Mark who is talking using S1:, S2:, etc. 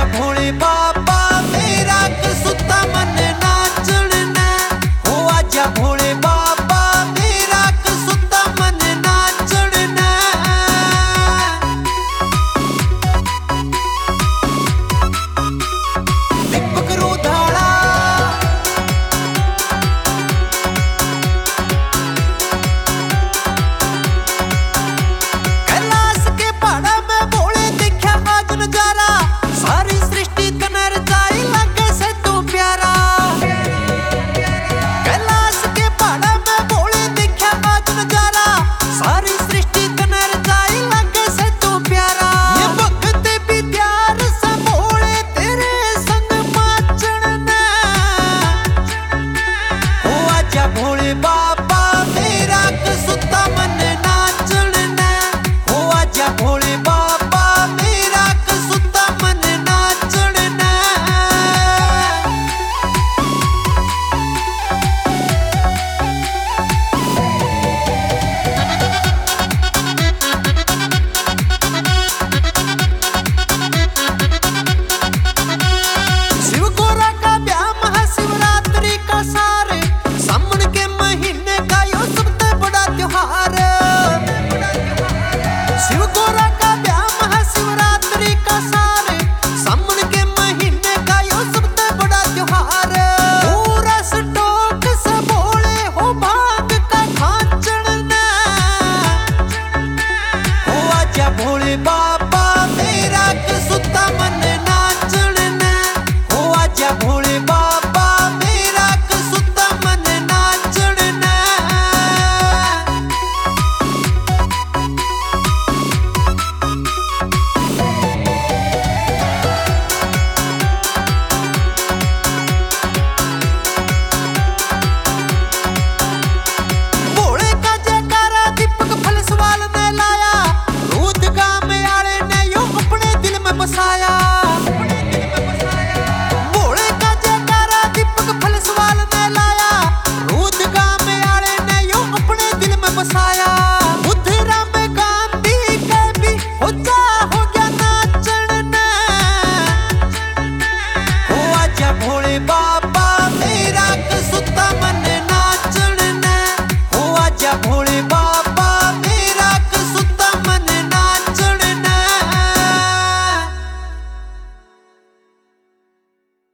S1: भोले बाबा मेरा कसुता मन नाचण ने हो आजा भोले बाबा मेरा कसुता मन नाचण ने। दीपक रोधाड़ा कैलाश के पहाड़ा में भोले देखा आज नजारा सारी सृष्टि तनर जाए लगे से तू प्यारा। कैलाश के पहाड़ा में भोले देखा आज नजारा सारी सृष्टि तनर जाए लगे से तू प्यारा। ये वक्त भी प्यार से भोले तेरे संग नाचण ने हो आजा भोले बाबा मेरा कसुता मन नाचण ने हो आजा भोले बाबा मेरा कसुता मन नाचण ने। शिव गोरा का ब्याह महाशिवरात्रि का सारे सावन के महीने का यो सबसे बड़ा त्योहार। शिव गोरा का ब्याह महाशिवरात्रि का सारे सावन के महीने का यो सबसे बड़ा त्योहार। पूरा स्टॉक से भोले हो भांग का खाचण ने हो आजा भोले बाबा मेरा कसुता मन नाचण ने हो आजा भोले बाबा मेरा कसुता मन नाचण ने। भोले का जयकारा दीपक फलसवाल ने लाया रूद गांव में आले ने यो अपने दिल में बसाया। भोले का जयकारा दीपक फलसवाल ने लाया रूद गांव में आले ने यो अपने दिल में बसाया। बुद्धरा में गांधी के भी हो गया नाचण ने हो आजा भोले बाबा मेरा कसुता मन नाचण ने हो आजा भोले बाबा